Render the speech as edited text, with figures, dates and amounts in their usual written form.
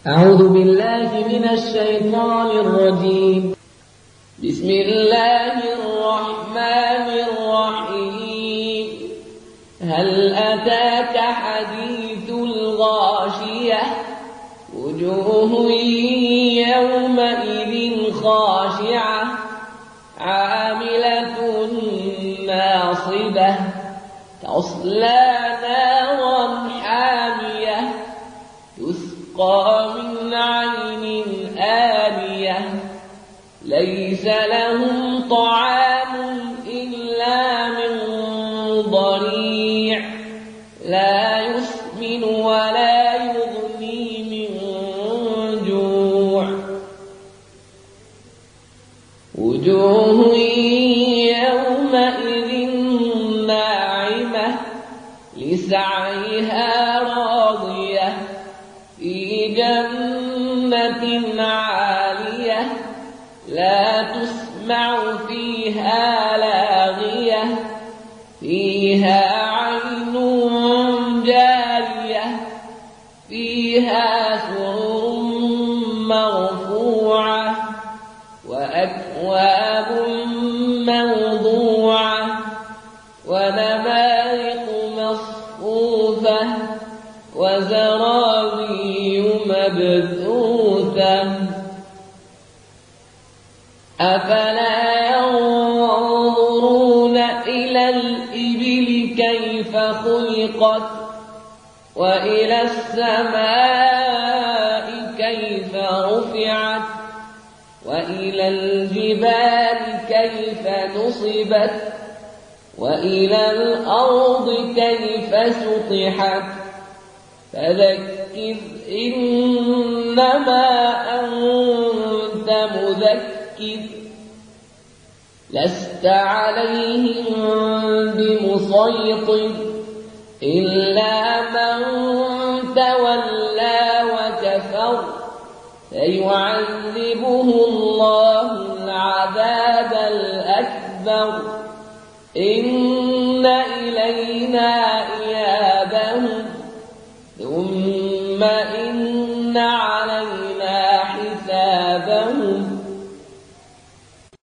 أعوذ بالله من الشيطان الرجيم. بسم الله الرحمن الرحيم. هل أتاك حديث الغاشية؟ وجوه يومئذ خاشعة عاملة ناصبة تصلى نارا حامية تسقى من عين آنية ليس لهم طعام إلا من ضريع لا يسمن ولا يغني من جوع. وجوه يومئذ ناعمة لسعيها راضية في جنة عالية لا تسمع فيها لاغية فيها عين جارية فيها سرر مرفوعة وأكواب موضوعة ونمارق مصفوفة وزرابي مبثوثة. أفلا ينظرون إلى الإبل كيف خلقت وإلى السماء كيف رفعت وإلى الجبال كيف نصبت وإلى الأرض كيف سطحت. فذكر إنما أنت مذكر لست عليهم بمسيطر إلا من تولى وكفر فيعذبه الله العذاب الأكبر. إن إلينا